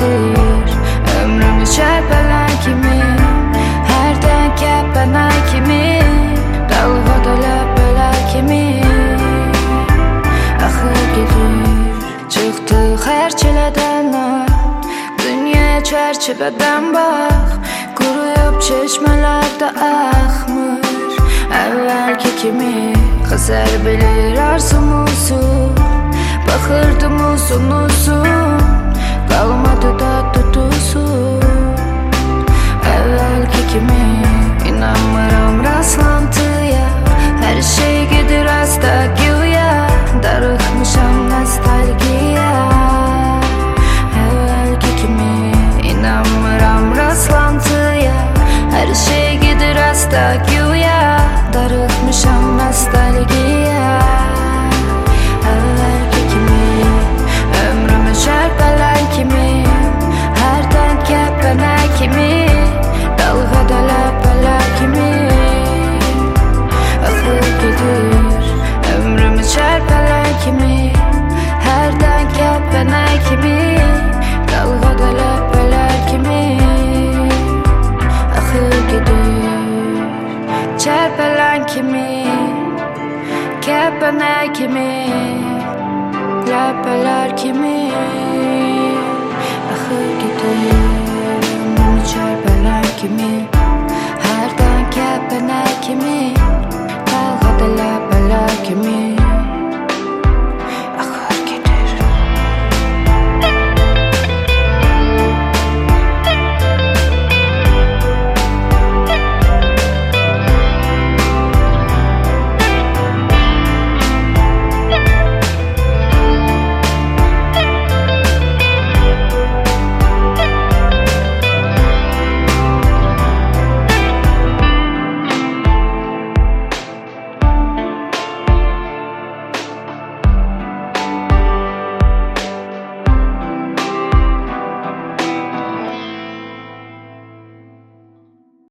gedir. Ömrümüz çərpələn kimi, hərdən kəpənək kimi, dalğada ləpələr kimi axıb gedir. Çıxdıq hər çilədən, dünyaya çərçivədən bax. Quruyub çeşmələrdə axmır əvvəlki kimi. Xəzər bilir arzumuzu, baxırdım uzun uzun, qalmadı dadı duzu. Əvvəlki kimi inanmıram rastlantıya, hər şey gedir asta güya, darıxmışam nostalgiya. Əvvəlki kimi inanmıram rastlantıya, hər şey gedir asta güya, darıxmışam nostalgiya. Əvvəlki kimi ömrümüz çərpələn kimi, hərdən kəpənək kimi, dalğada ləpələr kimi axıb gedir. Ömrümüz çərpələn kimi, hərdən kəpənək kimi, dalğada ləpələr kimi axıb gedir. Çərpələn kimi, kəpənək kimi, ləpələr kimi axıb gedir. Ömrümüz çərpələn kimi.